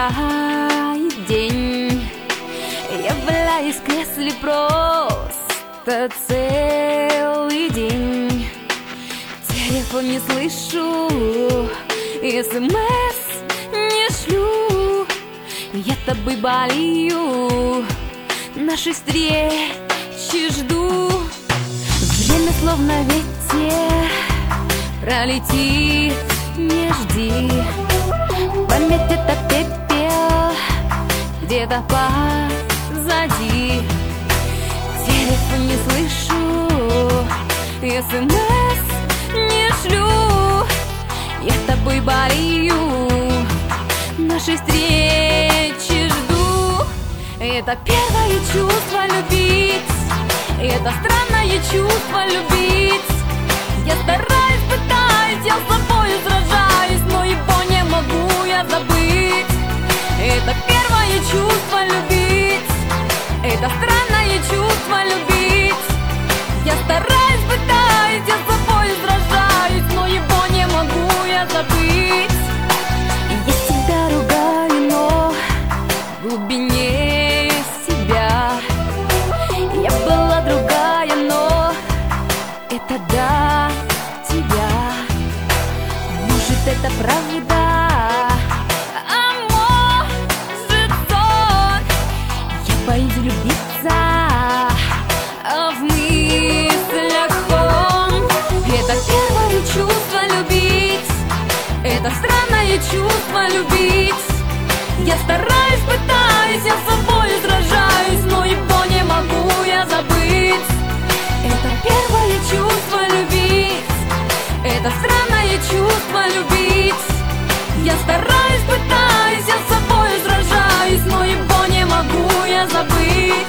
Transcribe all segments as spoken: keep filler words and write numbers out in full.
наступает день, я валяюсь в кресле просто целый день. Телефон не слышу, смс не шлю, я тобой болею, нашей встречи жду. Время словно ветер пролетит, не жди. Память — это пепел где-то позади. Телефон не слышу, смс не шлю, я тобой болею, нашей встречи жду. Это первое чувство — любить, это странное чувство — любить. Я стараюсь, пытаюсь, я с собой сражаюсь, но его не могу я забыть. Это первое чувство — любить, это странное чувство — любить. Я стараюсь, пытаюсь, я с собой сражаюсь, но его не могу я забыть. Я себя ругаю, но в глубине себя я была другая, но это до тебя. Может, это правда, а может сон. Я боюсь влюбиться, а в мыслях он. Это первое чувство — любить, это странное чувство — любить. Я стараюсь, пытаюсь, я с собой сражаюсь, но его не могу я забыть. Это первое чувство — любить, это странное чувство — любить. Я стараюсь, пытаюсь, я с собой сражаюсь, но его не могу я забыть.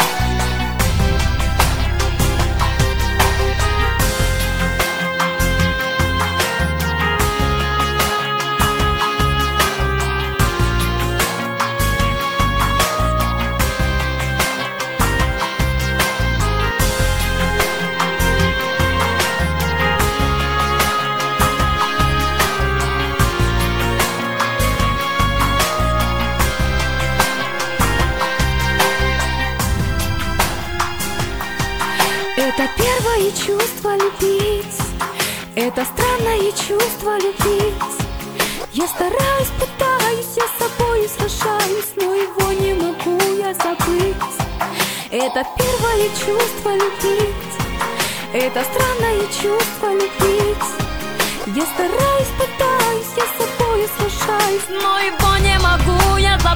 Это первое чувство — любить, это странное чувство — любить. Я стараюсь, пытаюсь, я с собой сражаюсь, но его не могу я забыть. Это первое чувство — любить, это странное чувство — любить. Я стараюсь, пытаюсь, я с собой сражаюсь, но его не могу я забыть.